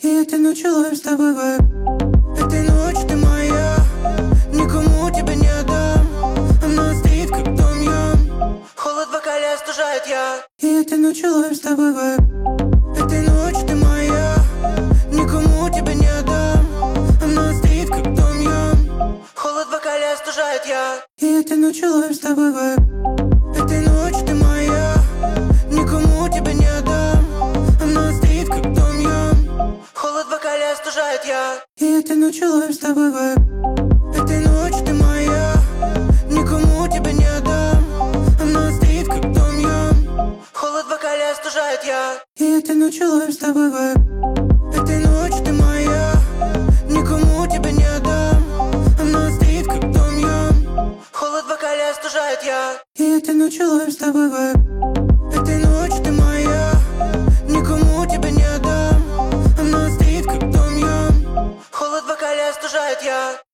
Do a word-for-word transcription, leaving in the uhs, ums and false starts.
И этой ночью ловим с тобой вайб. Этой ночью ты моя, никому тебя не отдам. Она стоит как том-ям, холод в бокале остужает я. И этой ночью ловим с тобой вайб. Этой ночью ты моя, никому тебя не отдам. Она стоит как том-ям, холод в бокале остужает я. И этой ночью ловим с тобой вайб. Этой ночью ты моя, никому тебя не отдам. Она стоит как том-ям, холод в бокале остужает я. И этой ночью ловим с тобой вайб. Этой ночью ты моя, никому тебя не отдам. Она стоит как том-ям, холод в бокале остужает я. И этой ночью ловим с тобой вайб. Этой ночью ты моя, никому тебя не отдам. Она стоит как том-ям, холод в бокале остужает я. И этой ночью ловим с тобой вайб. Этой ночью ты моя, никому тебя не отдам. Она стоит как том-ям, холод в бокале остужает я.